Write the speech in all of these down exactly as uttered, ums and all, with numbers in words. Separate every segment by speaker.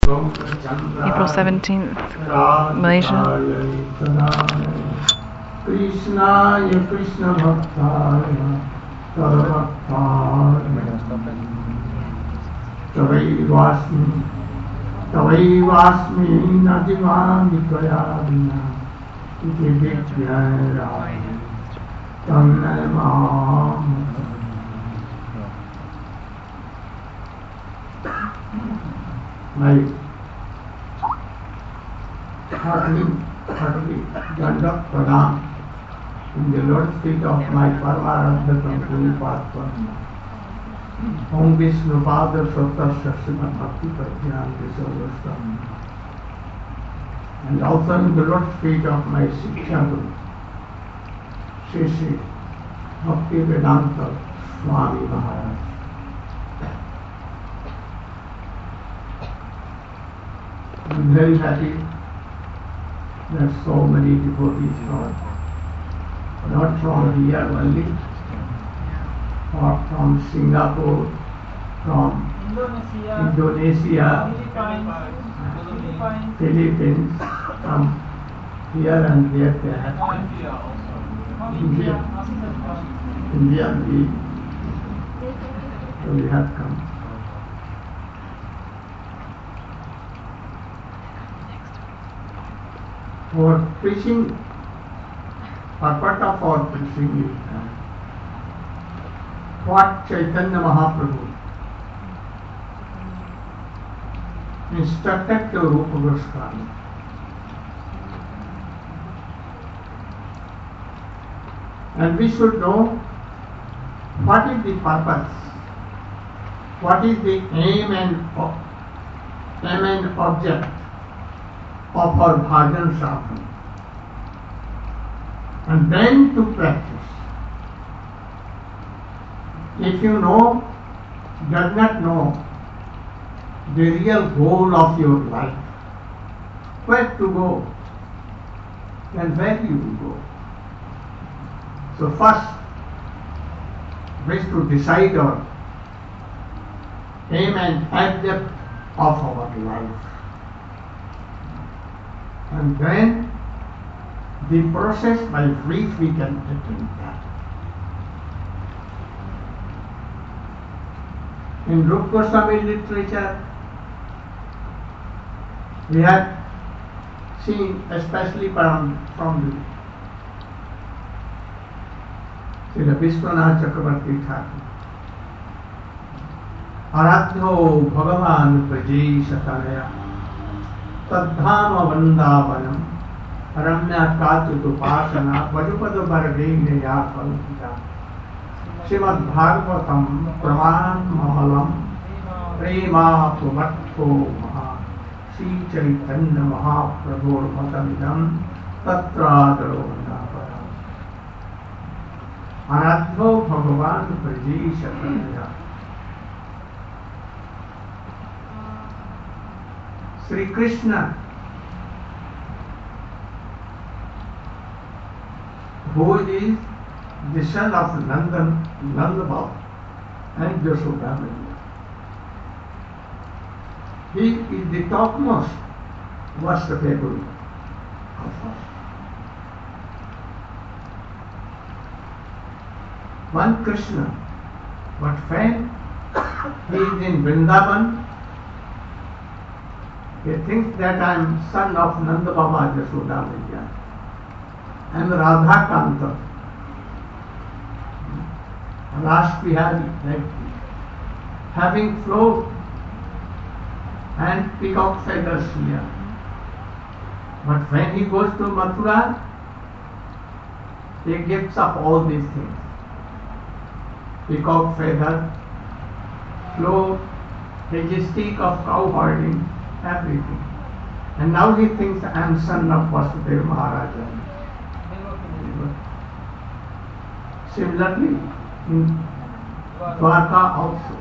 Speaker 1: April seventeenth, Malaysia.
Speaker 2: Krishnaya Krishna Bhaktaya Sarvabhaktaya Tavaivasmi Tavaivasmi Najivami Kayavina Iti Vidyaya Tannamam. My heartily, heartily Dandak Pranam in the Lord's feet of my Paramaradha Guru Padma, Om Vishnu Pada Satta Srimad Bhakti Pradhyam Visavastam, and also in the Lord's feet of my Shiksha Guru, Shri Shri Bhakti Vedanta Swami Maharaj. I'm very happy that so many devotees from, not from here only, but from Singapore, from Indonesia, Indonesia Philippines, Philippines, from here and there, they have come. India, India, we, we have come. For preaching, purpose of our preaching is uh, what Chaitanya Mahaprabhu instructed to Rupa Goswami. And we should know what is the purpose, what is the aim and, aim and object of our bhajan sadhana, and then to practice. If you know, does not know the real goal of your life, where to go, then where you will go. So first, we have to decide our aim and object of our life. And then the process by which we can attain that. In Rupa Goswami literature, we have seen, especially from, from the Srila Vishwanath Chakravarti Thakur, Aradho Bhagavan Prajesh Satanaya Tadhama Vandavanam Ramya Katutupasana Vajupada Bharadenya Kalpita Srimad Bhagavatam Praman Mahalam Prema Pumatko Maha Sri Chaitanya Mahaprabhu Matamidam Tatradaro Vandavanam Aradho Bhagavan Prajesh Satanaya Sri Krishna, who is the son of Nandan, Nanda Baba and Yashoda Maya. He is the topmost worshipable of us. One Krishna, but when he is in Vrindavan, he thinks that I am son of Nanda Baba Yashoda Maya. I am Radha Kanta. Last we had like having float and peacock feathers here. But when he goes to Mathura, he gives up all these things. Peacock feather, float, majestic of cow herding, everything. And now he thinks I am son of Vasudeva Maharaja. Similarly, in Dwarka also.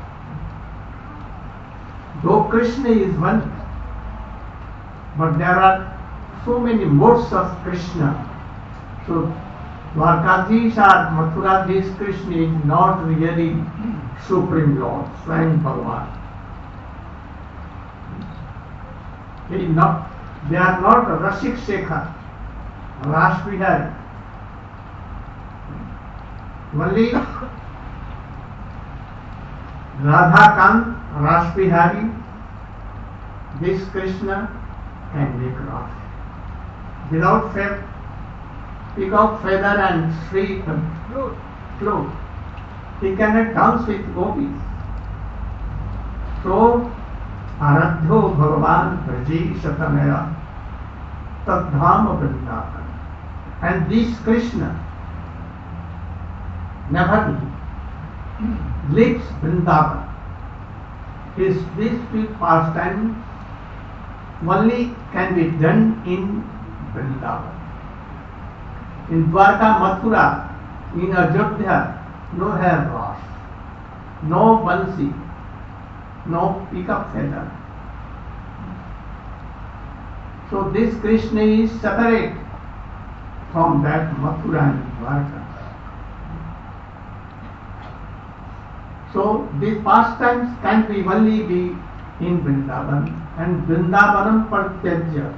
Speaker 2: Though Krishna is one, but there are so many modes of Krishna. So Dwarkadhish or Mathuradhish Krishna is not really Supreme Lord, Swayam Bhagavan. He not, they are not Rasik Shekhar, Ras Bihari. Only Radhakant, Ras Bihari, this Krishna can make Ras. Without fe- peacock feather and sweet flute, flute, he cannot dance with gopis. So, Aradho Bhagavan Braji Satamera Tadham Vrindavan. And this Krishna never leaves Vrindavan. His this sweet pastime only can be done in Vrindavan. In Dwarka, Mathura, in Ajodhya, no hair loss, no bansi, no peacock feather. So this Krishna is separate from that Mathura and Dwarka. So these pastimes can be only be in Vrindavan, and Vrindavanam Partyajya.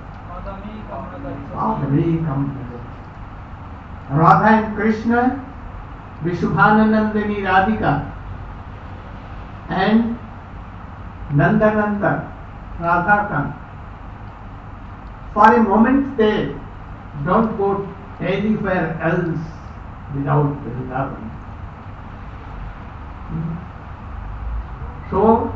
Speaker 2: Radha and Krishna, Vishubhananandini Radhika, and Nandananda, Radhakan. For a moment they don't go anywhere else without Vrindavan. So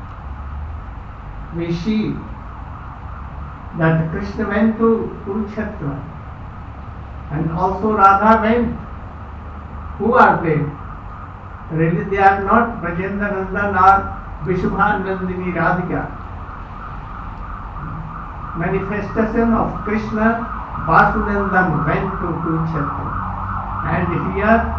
Speaker 2: we see that Krishna went to Kurukshetra and also Radha went. Who are they? Really they are not Brajendra Nandan or Vishubhanandini Radhika. Manifestation of Krishna, Vasunandam went to Kurukshetra. And here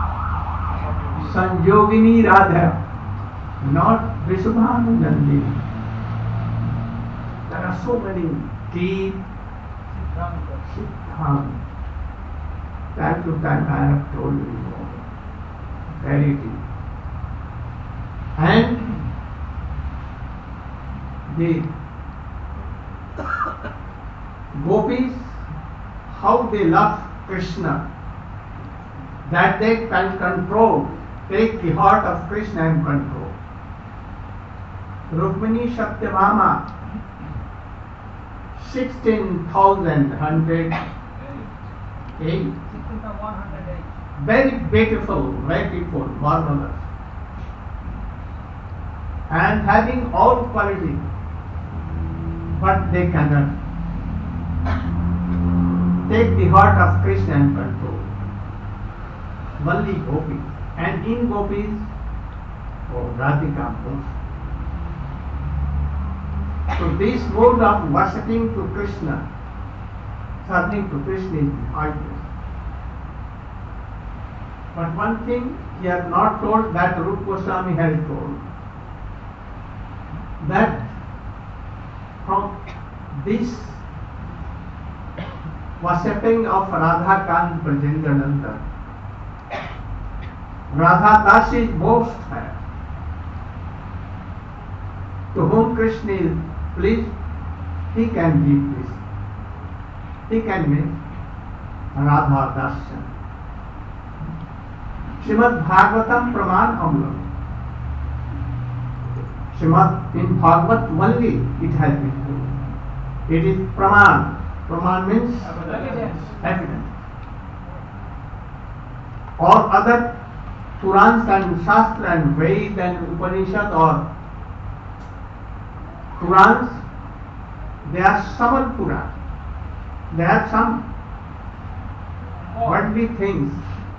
Speaker 2: Sanjogini Radha, not Vishubhanandini. There are so many deep Siddhanta. Time to time I have told you very deep. And the gopis, how they love Krishna, that they can control, take the heart of Krishna and control. Rukmini Satyabhama, sixteen thousand one hundred eight. Very beautiful, very beautiful, marvelous. And having all quality, but they cannot take the heart of Krishna and control. Only gopis. And in gopis, oh, Radhika most. So this mode of worshipping to Krishna, turning to Krishna is the highest. But one thing he has not told, that Rupa Goswami has told, that from this worshipping of Radha Kant Brajendrananda, Radha Das is most high. To whom Krishna is pleased, he can give this. He can make Radha Dasya. Srimad Bhagavatam Praman Amla. Srimad in Bhagavat only it has been told. It is Praman. Praman means evidence. Evidence. Or other Purans and Shastra and Ved and Upanishad or Purans, they are Samal Puran. They are some worldly things.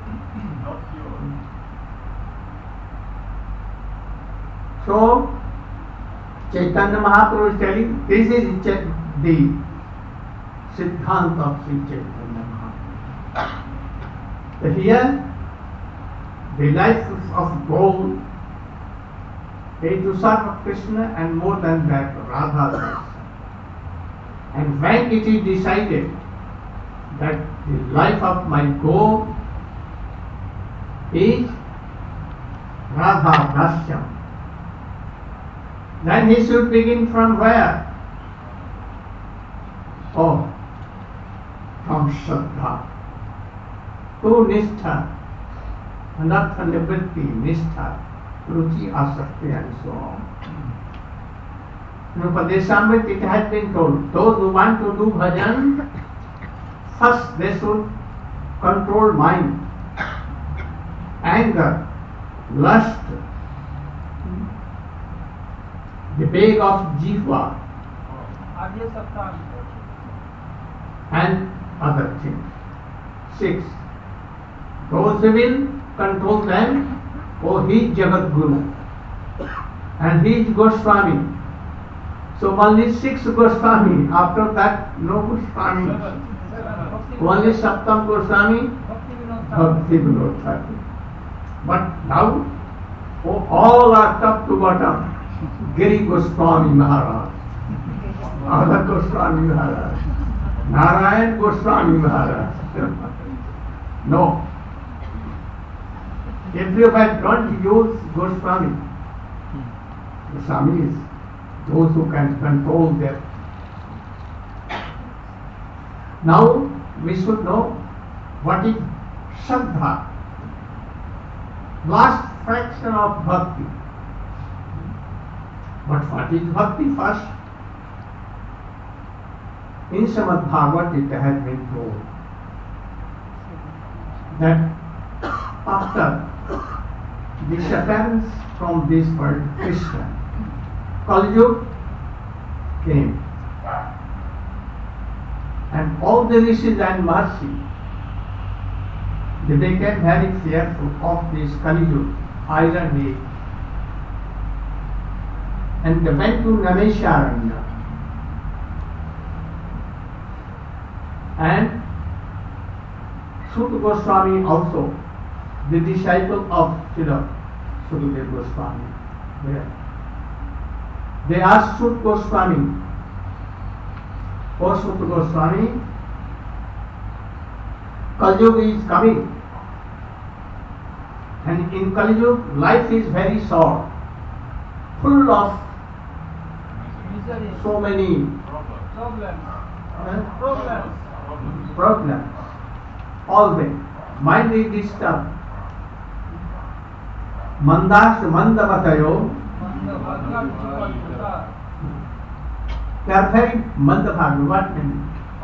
Speaker 2: So, Chaitanya Mahaprabhu is telling, this is the Siddhanta of Sri Chaitanya Mahaprabhu. So here, the life of gold is to serve Krishna and more than that, Radha. And when it is decided that the life of my goal is Radha Dasyam, then he should begin from where? or from Shraddha to Nishtha, Anartha Nivritti, Nishtha, Ruchi, Asakti, and so on. In Upadeshamrit it has been told, those who want to do bhajan, first they should control mind, anger, lust, the beg of jiva, and other things. Six. Those who will control them, oh, he is Jagat Guru and he is Goswami. So only six Goswami, after that no Goswami. Only Saptam Goswami, Bhakti Vinod Thakur. But now, oh, all are top to bottom. Giri Goswami Maharaj, Radha Goswami Maharaj, Narayan Goswami Maharaj. No. Everyone don't use Goswami. Goswami is those who can control them. Now we should know what is Shraddha, last fraction of bhakti. But what is bhakti first? In Srimad Bhagavad it has been told that after disappearance from this world, Krishna, Kali Yuga came, and all the rishis and Maharishi, they became very fearful of this Kali Yuga, iron age, and they went to Namesharanya and Shuddha Goswami also, the disciple of Srila Sukadeva Goswami. There. They asked Shuddha Goswami, O Shuddha Goswami, Kali Yuga is coming, and in Kali Yuga life is very short, full of so many
Speaker 3: problems,
Speaker 2: uh,
Speaker 3: problems,
Speaker 2: problems. Always mind is disturbed. Mandash mandavatayo. They are very mandabhagi. What means?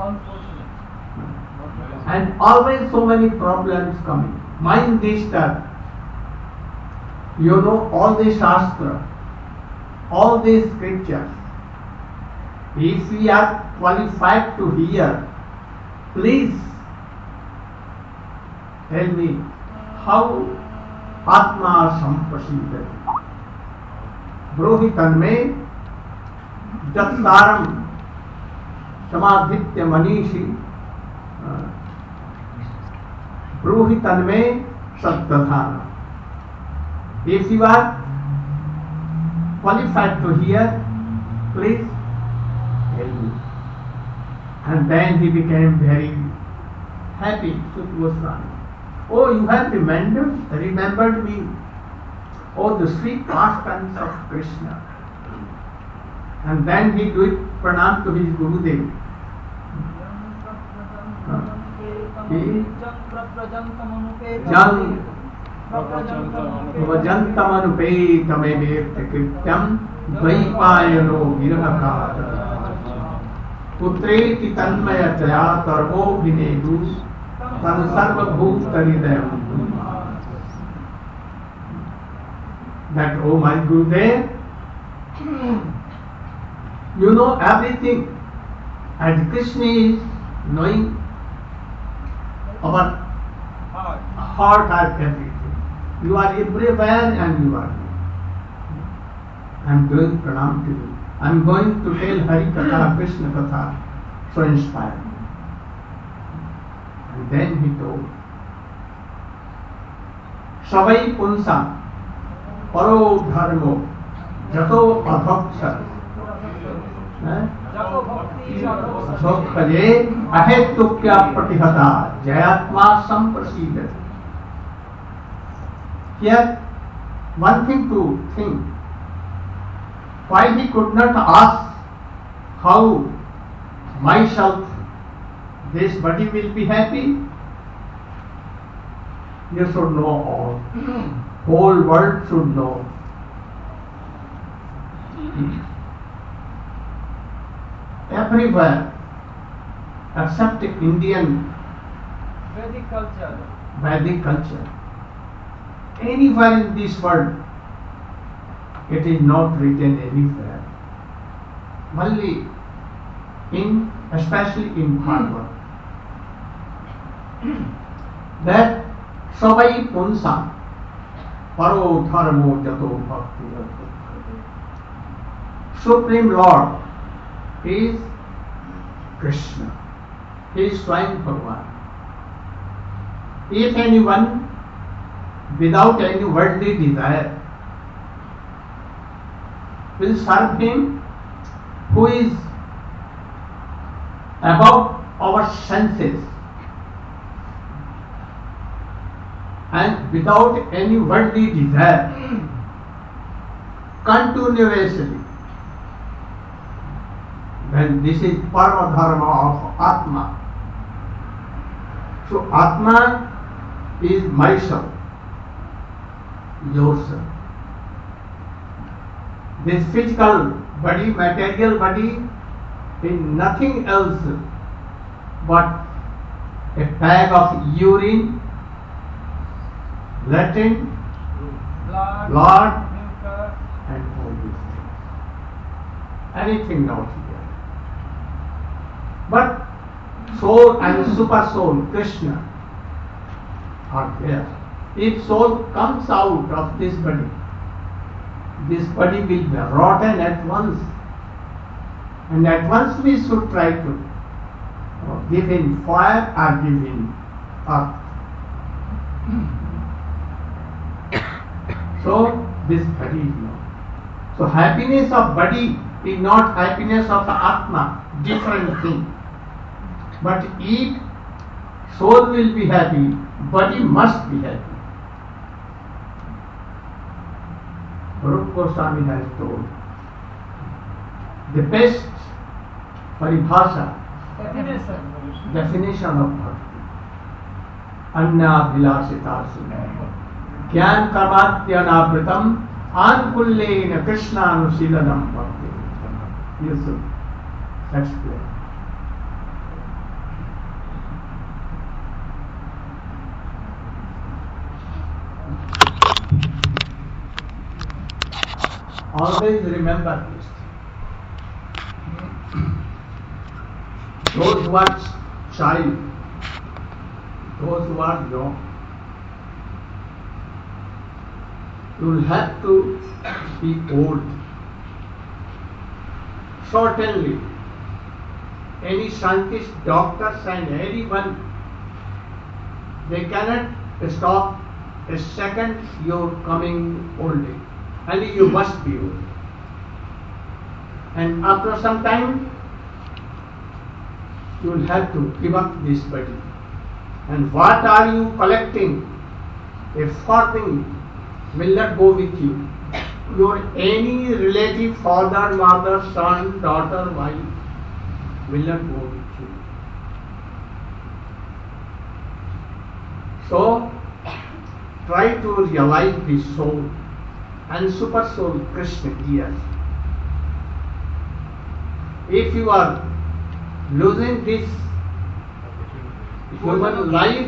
Speaker 2: And always so many problems coming. Mind disturbed. You know all the shastra, all these scriptures. If we are qualified to hear, please tell me how Atma Samprasidati. Brohi Tanme Jatsaram Samadhitya Manishi Brohi Tanme Sattadhana. If you are qualified to hear, please tell me. And then he became very happy, Shuddha Goswami. Oh, you have remembered, remembered me. Oh, the sweet pastimes of Krishna. And then he do it pranam to his Gurudev. He Jang Vajantamanupetamevirta krityam Dvaipayano virahakata Putreti tanmaya jaya tarvo vinedu Tan sarva bhutaridayam. That, oh my Gurudev, you know everything, and Krishna is knowing our heart and everything. You are everywhere and you are here. I am doing pranam to you. I am going to tell Hari Katha, Krishna Katha, so inspired. And then he told, Savai Punsa, Paro Dharmo, Jato Adhoksha, Adhokhaye, Ahetukya Pratihata, Jayatma Samprasidat. Here, one thing to think, why he could not ask how myself, this body will be happy. You should know all. Whole world should know. Everywhere, except Indian
Speaker 3: Vedic culture.
Speaker 2: Vedic culture, anywhere in this world, it is not written anywhere. Only in, especially in Bhagavad, that Sabai Punsa Paro Dharmo Jato Bhakti. Supreme Lord is Krishna. He is Swayam Bhagavan. If anyone without any worldly desire will serve him, who is above our senses and without any worldly desire, continuously, then this is Parama Dharma of Atma. So Atma is myself, yourself. This physical body, material body, is nothing else but a bag of urine, latrine,
Speaker 3: Blood,
Speaker 2: blood,
Speaker 3: mucus,
Speaker 2: and all these things. Anything not here. But soul and super soul, Krishna, are there. If soul comes out of this body, this body will be rotten at once. And at once we should try to uh, give in fire or give in earth. So this body is not. So happiness of body is not happiness of the Atma, different thing. But if soul will be happy, body must be happy. Rupa Goswami has told the best paribhasha,
Speaker 3: definition.
Speaker 2: definition of bhakti. Anna vilasita suna. Gyan karmatyanabritam ankullena krishnanushilanam bhakti. You should explain. Always remember this. Those who are child, those who are young, you will have to be old. Certainly, any scientist, doctors and anyone, they cannot stop a second your coming old age. And you must be old. And after some time, you will have to give up this body. And what are you collecting? A farthing will not go with you. Your any relative, father, mother, son, daughter, wife, will not go with you. So, try to realize the soul and super soul Krishna here. If you are losing this human life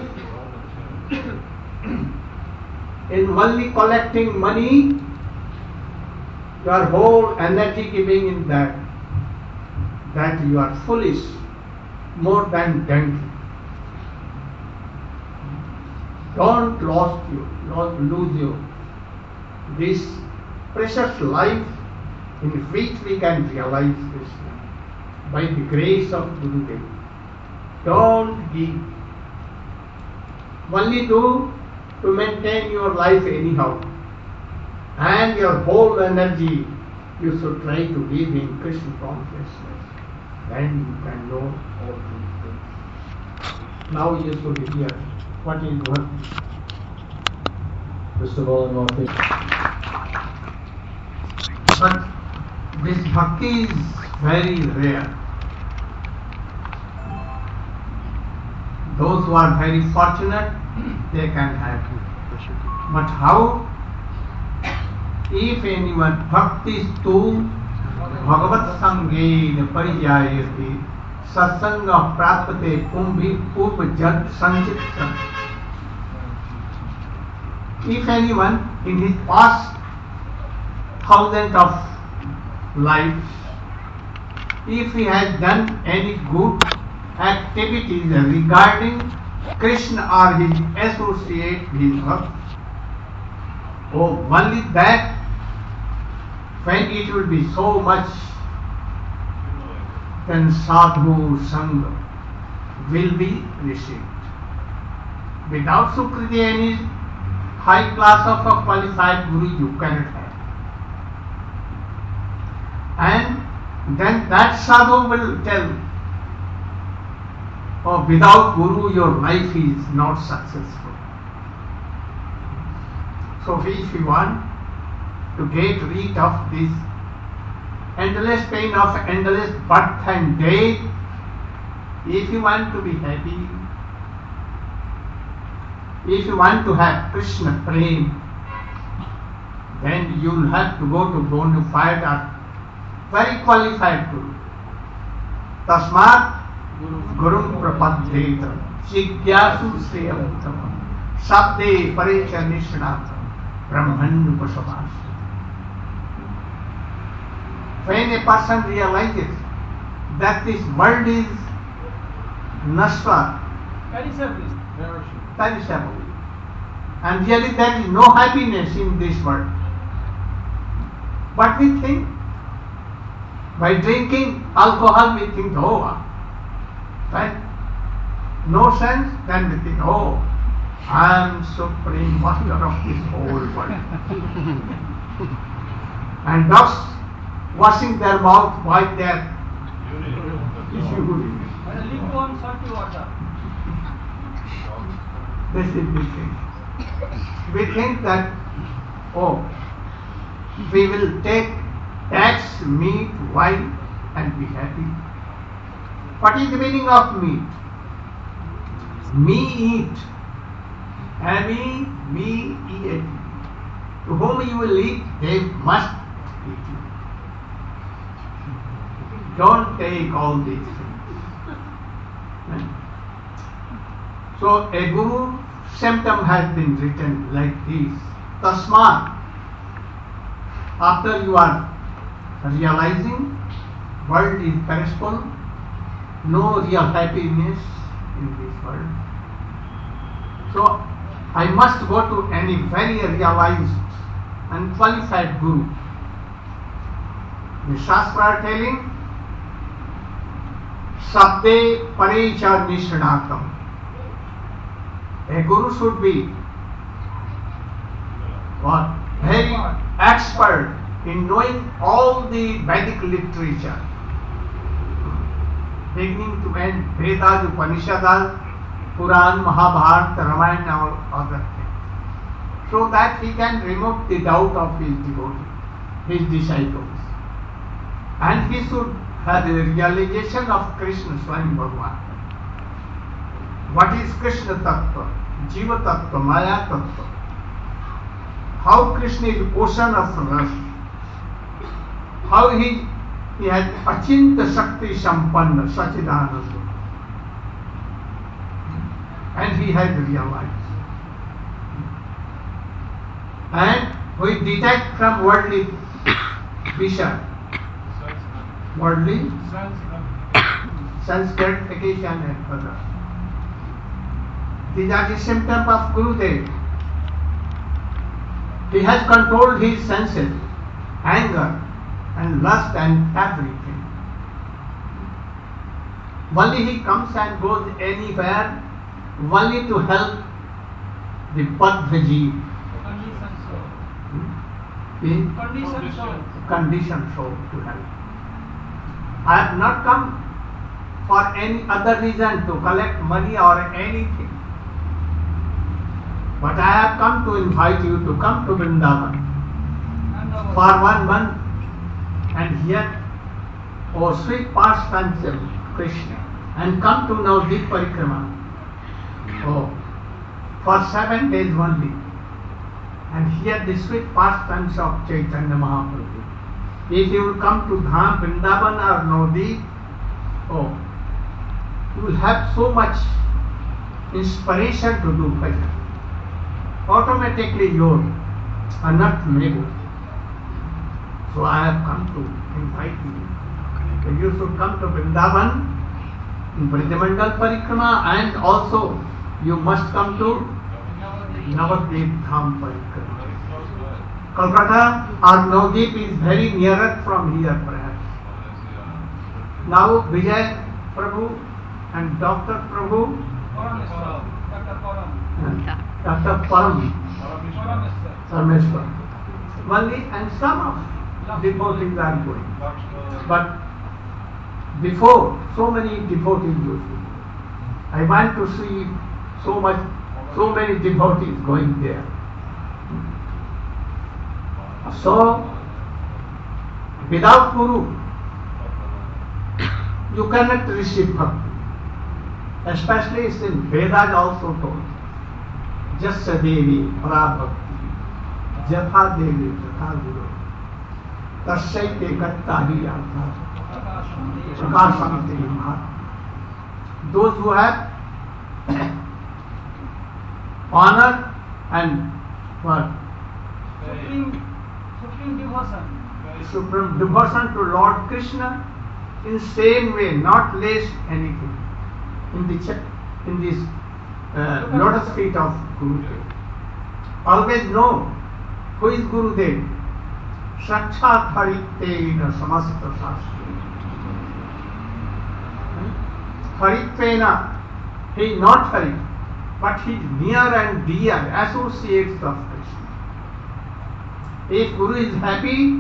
Speaker 2: in only collecting money, your whole energy giving in that, that you are foolish, more than donkey. Don't lose you, not lose you. This precious life in which we can realize Krishna by the grace of Gurudev. Don't give. Only do to maintain your life anyhow. And your whole energy you should try to live in Krishna consciousness. Then you can know all these things. Now you should hear what is what.
Speaker 4: First of all, in all things.
Speaker 2: But this bhakti is very rare. Those who are very fortunate, they can have. But how? If anyone bhakti stu bhagavat sangena parijayati satsanga prapate kumbhi purva jat sanchit san. If anyone in his past thousands of lives, if he has done any good activities regarding Krishna or his associate, his bhakt, oh, only that, when it will be so much, then sadhu sangha will be received. Without Sukriti, any high class of a qualified guru you cannot have. And then that sadhu will tell, oh, without guru your life is not successful. So if you want to get rid of this endless pain of endless birth and death, if you want to be happy, if you want to have Krishna prem, then you will have to go to bona fide or very qualified guru. Tasmat Gurum Prapadheta Jigyasu Sriyamutama Sabde Parecha Nishnata Brahman Upasavas. When a person realizes that this world is nashva,
Speaker 3: Perishable.
Speaker 2: perishable, and really there is no happiness in this world, but we think by drinking alcohol we think, oh, right? No sense, then we think, oh, I am supreme master of this whole world. And thus washing their mouth, wipe their urine.
Speaker 3: And lukewarm salty water.
Speaker 2: This is the thing. We think that, oh, we will take tax, meat, wine, and be happy. What is the meaning of meat? Me eat. Amy, me eat. To whom you will eat, they must eat you. Don't take all these things. So a guru symptom has been written like this. Tasmat. After you are realizing world is perishable, no real happiness in this world. So I must go to any very realized and qualified guru. The Shastra are telling, Sabde Parecha Nishanatam. A guru should be what? Very expert in knowing all the Vedic literature, beginning to end, Vedas, Upanishads, Puran, Mahabharata, Ramayana, and all other things, so that he can remove the doubt of his devotees, his disciples, and he should have the realization of Krishna Swami Bhagavan. What is Krishna Tattva, Jiva Tattva, Maya Tattva? How Krishna is ocean of rasa. How he, he has Achinta Shakti Sampanna, Sachidananda. And he has realized. And we detect from worldly vision, worldly sense gratification and other. These are the symptoms of Gurudev. He has controlled his senses, anger and lust and everything. Only he comes and goes anywhere only to help the Padvaji,
Speaker 3: Conditioned soul.
Speaker 2: the
Speaker 3: Conditioned soul.
Speaker 2: conditioned soul to help. I have not come for any other reason to collect money or anything. But I have come to invite you to come to Vrindavan
Speaker 3: And our
Speaker 2: for one month and hear, oh, sweet pastimes of Krishna, and come to know Deep Parikrama Oh, for seven days only, and hear the sweet pastimes of Chaitanya Mahaprabhu. If you will come to Dham, Vrindavan or Navadvip, oh, you will have so much inspiration to do bhajan. Automatically you are not able. So I have come to invite you. So you should come to Vrindavan in Brajamandal Parikrama, and also you must come to Navadvip Dham Parikrama. Kolkata or Navadvip is very nearer from here perhaps. Now Vijay Prabhu and Doctor Prabhu,
Speaker 3: Parameshwar, Doctor Param.
Speaker 2: Doctor Param,
Speaker 3: Parameshwar.
Speaker 2: Sarmeshwar, only, and some of devotees are going. But before, so many devotees used to go. I want to see so much, so many devotees going there. So, without Guru, you cannot receive bhakti. Especially it's in Vedas also told. Jasya Devi Parabhakti, Jatha Devi Jatha Guru, Tasyaite Kattari Artha, Prakashanti Mahatma. Those who have honor and what?
Speaker 3: Supreme, supreme devotion.
Speaker 2: Supreme devotion to Lord Krishna in same way, not less anything. In the ch- in this uh, lotus feet of Gurudev. Always know who is Gurudev. Sakshat Haritvena Samasta Shastra. Haritvena, he is not Hari, but he is near and dear, associates of Krishna. If Guru is happy,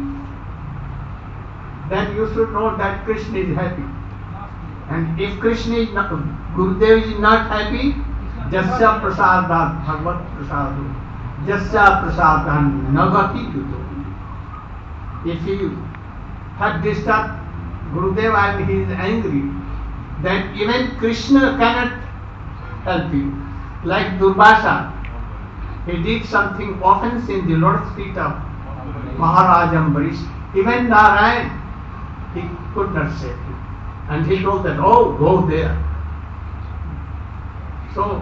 Speaker 2: then you should know that Krishna is happy. And if Krishna is not, Gurudev is not happy, Jasya Prasadat Bhagavad Prasadu, Jasya Prasadan Nagati Yudo. If you have disturbed Gurudev and he is angry, then even Krishna cannot help you. Like Durvasa, he did something offense in the lotus feet of Maharaj Ambarish. Even Narayan, he could not save him. And he told that, oh, go there. So,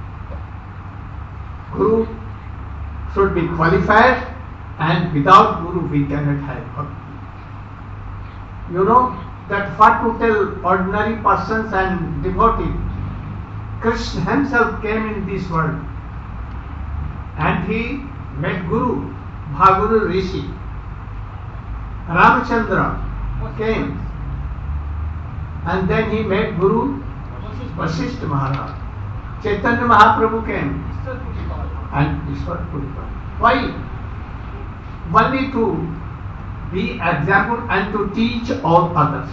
Speaker 2: Guru should be qualified, and without Guru we cannot have bhakti. You know that what to tell ordinary persons and devotees, Krishna himself came in this world and he met Guru, Bhaguru Rishi. Ramachandra came and then he met Guru Vasishtha Maharaj. Chaitanya Mahaprabhu came and Ishwar Puripal. Why? Only to be example and to teach all others.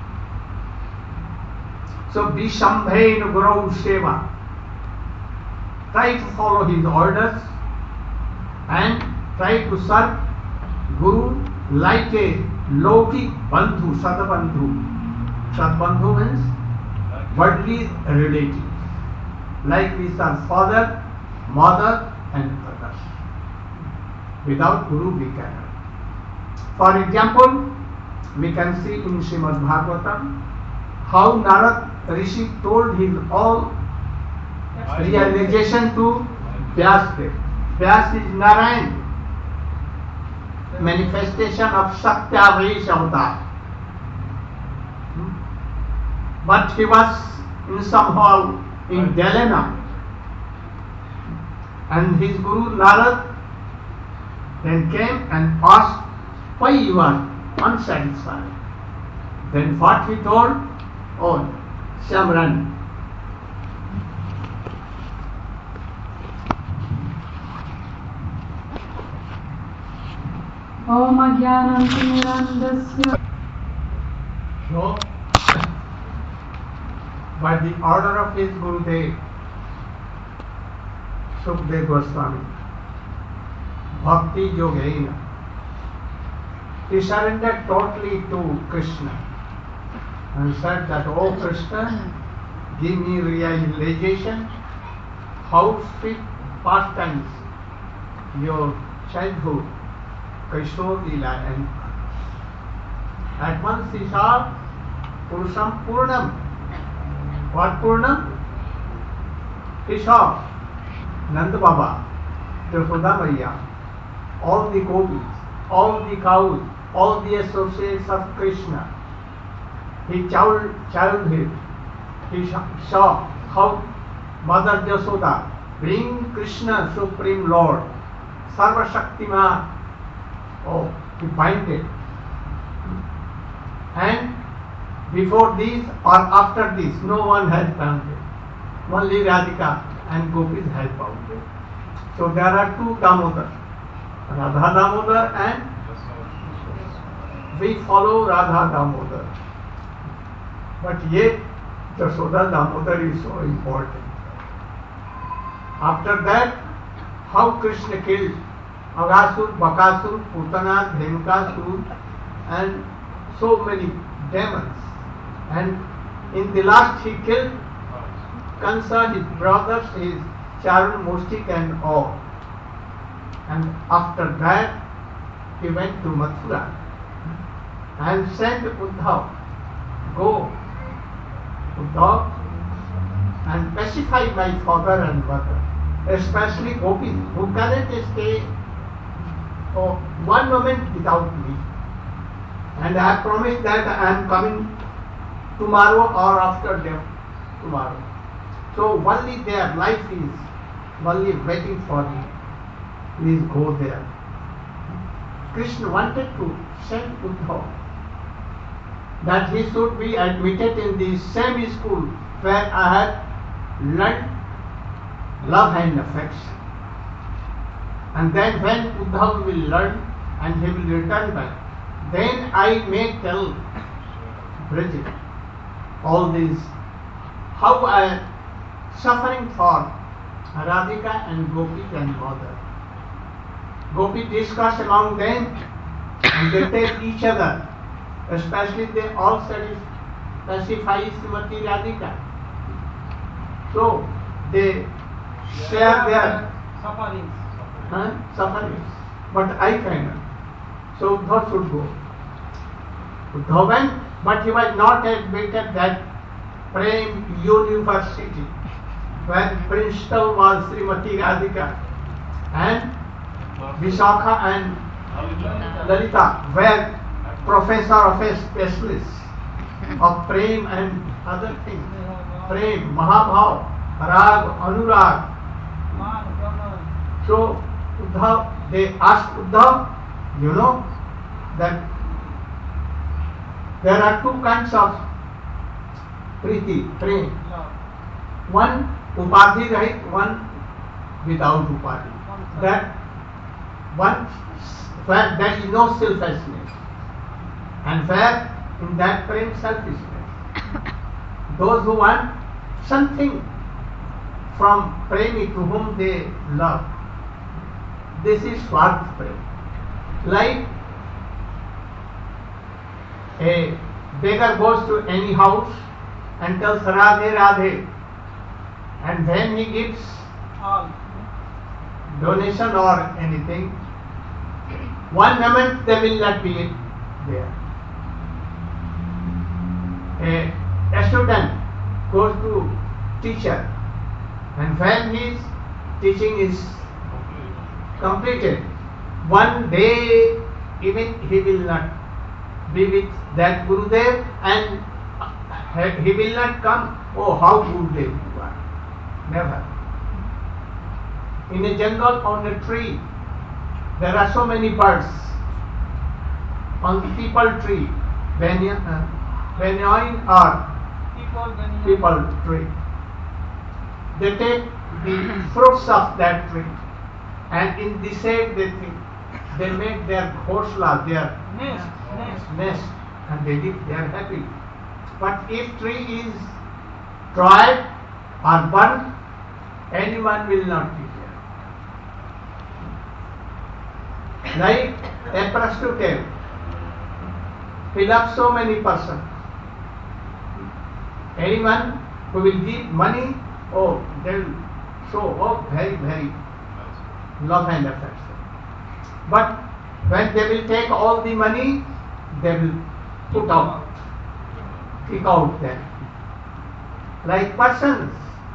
Speaker 2: So Vishambhain Guru Seva. Try to follow his orders and try to serve Guru like a Lokik Bandhu, Sadabandhu. Sadbandhu means worldly relatives. Like we serve father, mother and others. Without Guru we cannot. For example, we can see in Srimad Bhagavatam how Narad Rishi told his all realization to Vyasdev. Vyas is Narayan, manifestation of Satyavayish avatar. But he was in somehow in Galena, and his Guru Narad then came and asked why you are unsatisfied. Then what he told? Oh, Shamran.
Speaker 4: Om Ajnanam Timirandasya.
Speaker 2: So, by the order of his Gurudev, Sukdev Goswami, Bhakti Yogena, he surrendered totally to Krishna and said that, oh Krishna, give me realization how sweet pastimes your childhood, Kishore Leela, and at once he saw Purusham Purnam. What Purnam? He saw Nanda Baba, Yashoda Maiya, all the gopis, all the cows, all the associates of Krishna. He child, childhood, he saw how Mother Yashoda bring Krishna, Supreme Lord, Sarva Shaktiman. Oh, he find it. And before this or after this, no one has found it. Only Radhika and Gopis have found it. So there are two Damodar, Radha Damodar and we follow Radha Damodar. But yet Yashoda Damodar is so important. After that, how Krishna killed Aghasur, Bakasur, Putana, Dhemkasur and so many demons. And in the last he killed Kansa, his brothers, his Charun, Mushtik and all. And after that he went to Mathura and sent Uddhav, go Uddhav and pacify my father and mother, especially gopis who cannot stay for one moment without me. And I have promised that I am coming tomorrow or after them tomorrow. So only their life is only waiting for me. Please go there. Krishna wanted to send Uddhav that he should be admitted in the same school where I had learned love and affection. And then when Uddhav will learn and he will return back, then I may tell Bridget all this, how I am suffering for Radhika and Gopi and mother. Gopi discuss among them and they tell each other, especially they all pacify Srimati Radhika. So they share their
Speaker 3: Sufferings.
Speaker 2: huh, sufferings, but I cannot. So Uddhav should go. Uddhav went, but he was not admitted that Prem University, where principal was Srimati Radhika and Vishakha and Lalita were professor of a specialist of Prem and other things. Prem, Mahabhav, Rag, Anurag.
Speaker 3: Man, Brahman.
Speaker 2: So Uddhav, they asked Uddhav, you know, that there are two kinds of Priti, Prem.
Speaker 3: Love.
Speaker 2: One Upadhi rahit, one without Upadhi. That one where there is no selfishness, and where in that Prem selfishness. Those who want something from Premi to whom they love, this is Swarth Prem. Like a beggar goes to any house and tells Radhe Radhe, and when he gives
Speaker 3: All.
Speaker 2: donation or anything, one moment they will not be there. A, a student goes to teacher, and when his teaching is completed, one day even he will not be with that Gurudev, and he will not come, oh how Gurudev you are. Never. In a jungle, on a tree, there are so many birds. On the peepal tree, banyan, uh, banyan or
Speaker 3: People, when you
Speaker 2: peepal tree, they take the fruits of that tree, and in the shade they think, they make their ghosla, their
Speaker 3: nest, nest.
Speaker 2: nest, and they live, they are happy. But if tree is dried or burnt, anyone will not be there. Like a prostitute, he loves so many persons. Anyone who will give money, oh, they will show oh, very, very love and affection. But when they will take all the money, they will put out, kick out them. Like persons,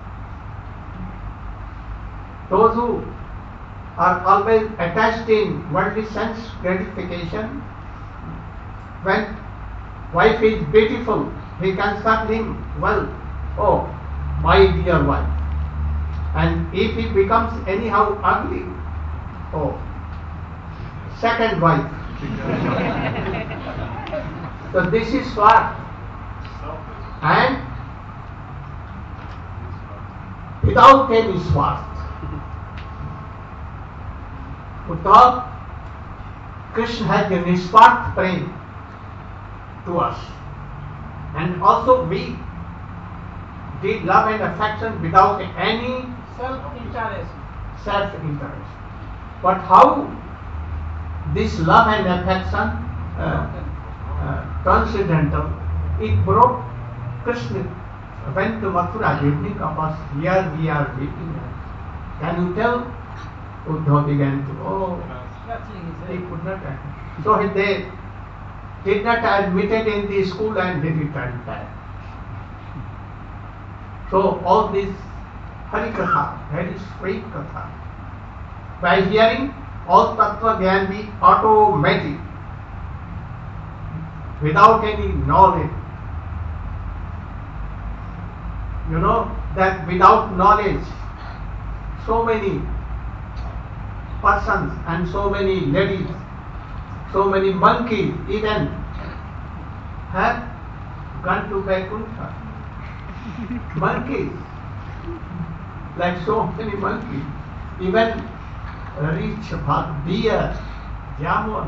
Speaker 2: those who are always attached in worldly sense gratification, when wife is beautiful, he can serve him well. Oh, my dear wife. And if he becomes anyhow ugly, oh, second wife. So this is what. And without any swath. Without Krishna has a niswart prem to us. And also we did love and affection without any
Speaker 3: self-interest.
Speaker 2: self-interest. But how this love and affection uh, uh, transcendental, it broke Krishna went to Mathura evening of us, here we are waiting. Can you tell? Uddhav began to, oh, he could not attend. So he, they did not admitted in the school and they returned back. So all this Hari Katha, very sweet Katha, by hearing all Tattva Gyan be automatic, without any knowledge. You know that without knowledge, so many persons and so many ladies, so many monkeys even have gone to Vaikuntha. Monkeys, like so many monkeys, even reach deer, jamun,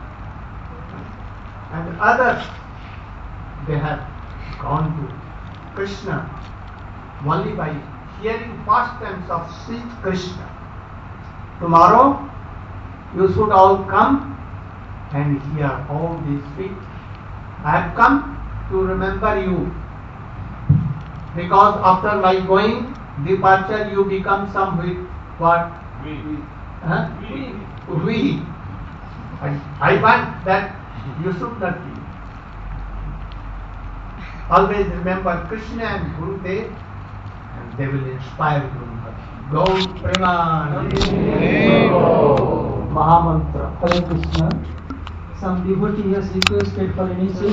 Speaker 2: and others, they have gone to Krishna only by hearing pastimes of Sri Krishna. Tomorrow you should all come and hear all these things. I have come to remember you, because after my going departure you become some with what?
Speaker 5: We.
Speaker 2: Huh?
Speaker 3: We.
Speaker 2: We. I, I want that you should not be. Always remember Krishna and Gurudev, and they will inspire you. Go Premanandi. Mahamantra.
Speaker 6: Hare Krishna. Some devotee has requested for initiation.